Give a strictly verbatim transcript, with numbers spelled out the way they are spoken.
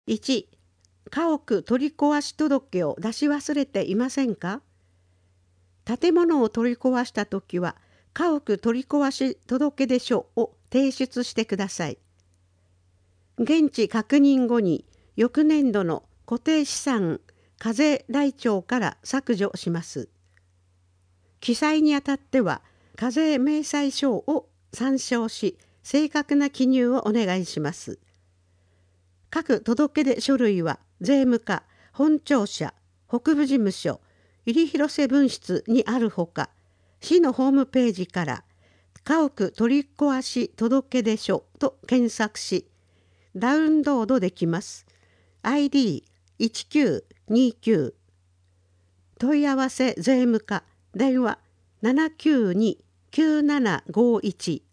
いち、家屋取り壊し届を出し忘れていませんか？建物を取り壊したときは、家屋取り壊し届出書を提出してください。現地確認後に、翌年度の固定資産課税台帳から削除します。記載にあたっては、課税明細書を参照し、正確な記入をお願いします。各届出書類は、税務課、本庁舎、北部事務所、入広瀬分室にあるほか、市のホームページから、家屋取り壊し届出書と検索し、ダウンロードできます。アイディーいちきゅうにきゅう 問い合わせ税務課電話 ななきゅうに きゅうななごいち